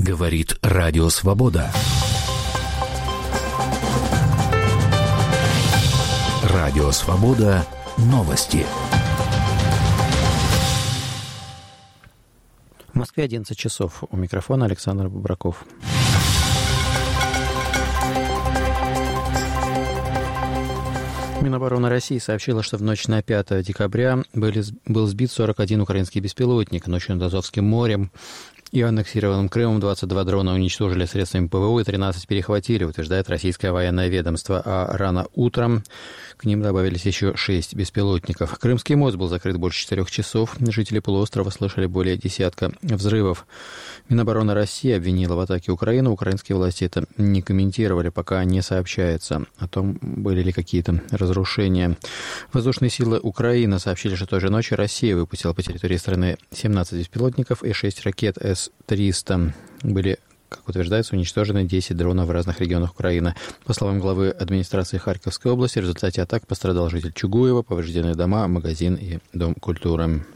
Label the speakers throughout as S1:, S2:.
S1: Говорит Радио Свобода. Радио Свобода. Новости.
S2: В Москве 11 часов. У микрофона Александр Бобраков. Минобороны России сообщила, что в ночь на 5 декабря был сбит 41 украинский беспилотник. Ночью над Азовским морем и аннексированным Крымом 22 дрона уничтожили средствами ПВО и 13 перехватили, утверждает российское военное ведомство. А рано утром к ним добавились еще 6 беспилотников. Крымский мост был закрыт больше 4 часов. Жители полуострова слышали более десятка взрывов. Минобороны России обвинила в атаке Украину. Украинские власти это не комментировали, пока не сообщается о том, были ли какие-то разрушения. Воздушные силы Украины сообщили, что той же ночью Россия выпустила по территории страны 17 беспилотников и 6 ракет С-300. Были, как утверждается, уничтожены 10 дронов в разных регионах Украины. По словам главы администрации Харьковской области, в результате атак пострадал житель Чугуева, повреждены дома, магазин и дом культуры.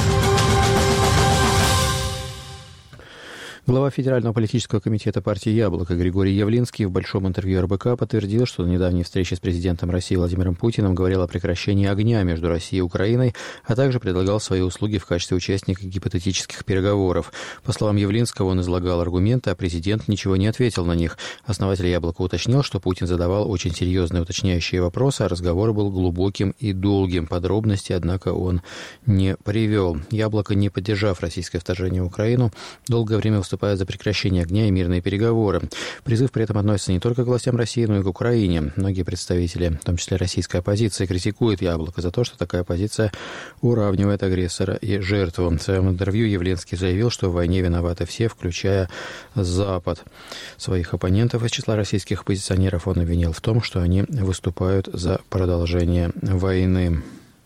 S2: Глава Федерального политического комитета партии «Яблоко» Григорий Явлинский в большом интервью РБК подтвердил, что на недавней встрече с президентом России Владимиром Путиным говорил о прекращении огня между Россией и Украиной, а также предлагал свои услуги в качестве участника гипотетических переговоров. По словам Явлинского, он излагал аргументы, а президент ничего не ответил на них. Основатель «Яблока» уточнил, что Путин задавал очень серьезные уточняющие вопросы, а разговор был глубоким и долгим. Подробности, однако, он не привел. «Яблоко», не поддержав российское вторжение в Украину, долгое время выступает за прекращение огня и мирные переговоры. Призыв при этом относится не только к властям России, но и к Украине. Многие представители, в том числе российской оппозиции, критикуют «Яблоко» за то, что такая позиция уравнивает агрессора и жертву. В своем интервью Явлинский заявил, что в войне виноваты все, включая Запад. Своих оппонентов из числа российских оппозиционеров он обвинил в том, что они выступают за продолжение войны.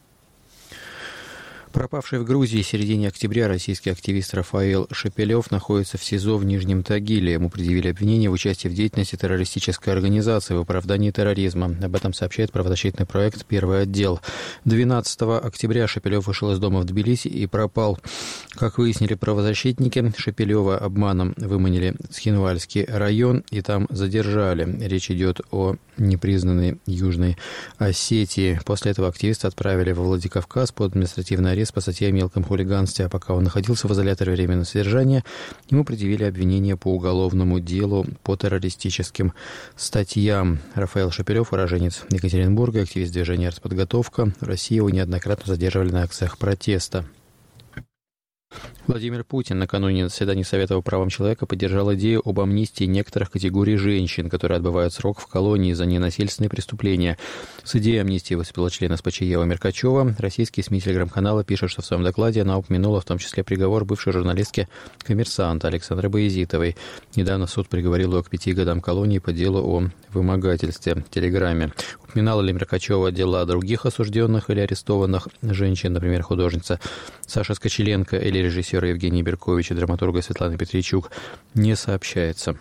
S2: Пропавший в Грузии в середине октября российский активист Рафаил Шепелев находится в СИЗО в Нижнем Тагиле. Ему предъявили обвинение в участии в деятельности террористической организации в оправдании терроризма. Об этом сообщает правозащитный проект «Первый отдел». 12 октября Шепелев вышел из дома в Тбилиси и пропал. Как выяснили правозащитники, Шепелева обманом выманили в Цхинвальский район и там задержали. Речь идет о непризнанной Южной Осетии. После этого активиста отправили во Владикавказ под административный арест по статье о мелком хулиганстве, а пока он находился в изоляторе временного содержания, ему предъявили обвинение по уголовному делу по террористическим статьям. Рафаил Шепелев, уроженец Екатеринбурга, активист движения «Артподготовка». В России его неоднократно задерживали на акциях протеста. Владимир Путин накануне заседания Совета по правам человека поддержал идею об амнистии некоторых категорий женщин, которые отбывают срок в колонии за ненасильственные преступления. С идеей амнистии выступила член СПЧ Ева Меркачева. Российские СМИ телеграм-канала пишут, что в своем докладе она упомянула в том числе приговор бывшей журналистки «Коммерсанта» Александры Баязитовой. Недавно суд приговорил ее к 5 годам колонии по делу о вымогательстве в Телеграме. Упоминала ли Меркачева дела других осужденных или арестованных женщин, например, художница Саша Скочеленко или режиссера Евгения Берковича, драматурга Светлана Петричук, не сообщается.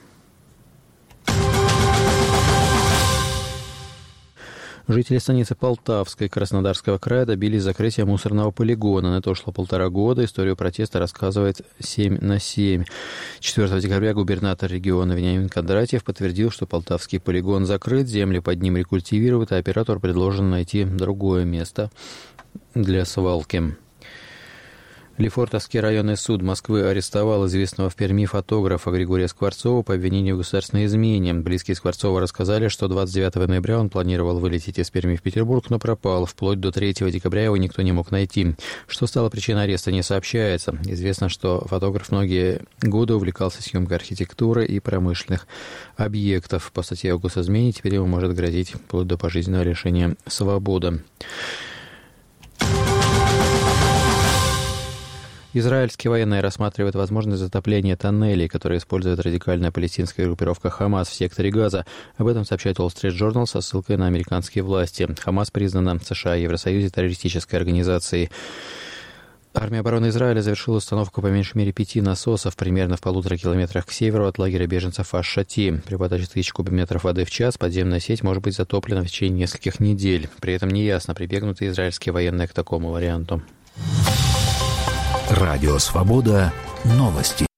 S2: Жители станицы Полтавской Краснодарского края добились закрытия мусорного полигона. На это ушло 1,5 года. Историю протеста рассказывает 7/7. 4 декабря губернатор региона Вениамин Кондратьев подтвердил, что Полтавский полигон закрыт, земли под ним рекультивируют, а оператору предложено найти другое место для свалки. Лефортовский районный суд Москвы арестовал известного в Перми фотографа Григория Скворцова по обвинению в государственной измене. Близкие Скворцова рассказали, что 29 ноября он планировал вылететь из Перми в Петербург, но пропал. Вплоть до 3 декабря его никто не мог найти. Что стало причиной ареста, не сообщается. Известно, что фотограф многие годы увлекался съемкой архитектуры и промышленных объектов. По статье о госизмене теперь ему может грозить вплоть до пожизненного лишения свободы. Израильские военные рассматривают возможность затопления тоннелей, которые использует радикальная палестинская группировка «Хамас» в секторе Газа. Об этом сообщает Wall Street Journal со ссылкой на американские власти. «Хамас» признана в США и Евросоюзе террористической организацией. Армия обороны Израиля завершила установку по меньшей мере 5 насосов примерно в 1,5 километрах к северу от лагеря беженцев Аш-Шати. При подаче 1000 кубометров воды в час подземная сеть может быть затоплена в течение нескольких недель. При этом неясно, прибегнут ли израильские военные к такому варианту.
S1: Радио Свобода. Новости.